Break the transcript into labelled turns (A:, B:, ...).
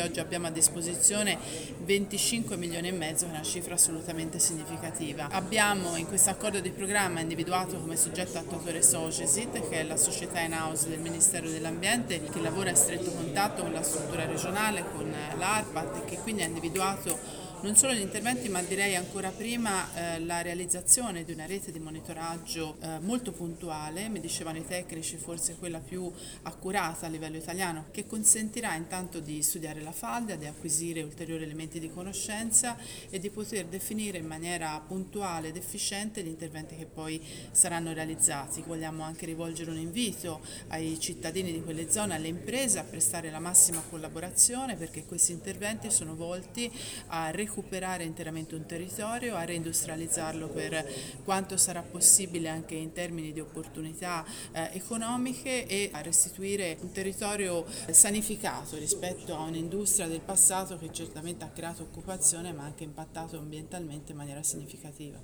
A: oggi abbiamo a disposizione 25 milioni e mezzo, che è una cifra assolutamente significativa. Abbiamo in questo accordo di programma individuato come soggetto attuatore Sogesit, che è la società in house del Ministero dell'Ambiente, che lavora in stretto contatto con la struttura regionale, con l'ARPAT, e che quindi ha individuato non solo gli interventi, ma direi ancora prima la realizzazione di una rete di monitoraggio molto puntuale, mi dicevano i tecnici forse quella più accurata a livello italiano, che consentirà intanto di studiare la falda, di acquisire ulteriori elementi di conoscenza e di poter definire in maniera puntuale ed efficiente gli interventi che poi saranno realizzati. Vogliamo anche rivolgere un invito ai cittadini di quelle zone, alle imprese, a prestare la massima collaborazione, perché questi interventi sono volti a recuperare interamente un territorio, a reindustrializzarlo per quanto sarà possibile anche in termini di opportunità economiche, e a restituire un territorio sanificato rispetto a un'industria del passato che certamente ha creato occupazione ma anche impattato ambientalmente in maniera significativa.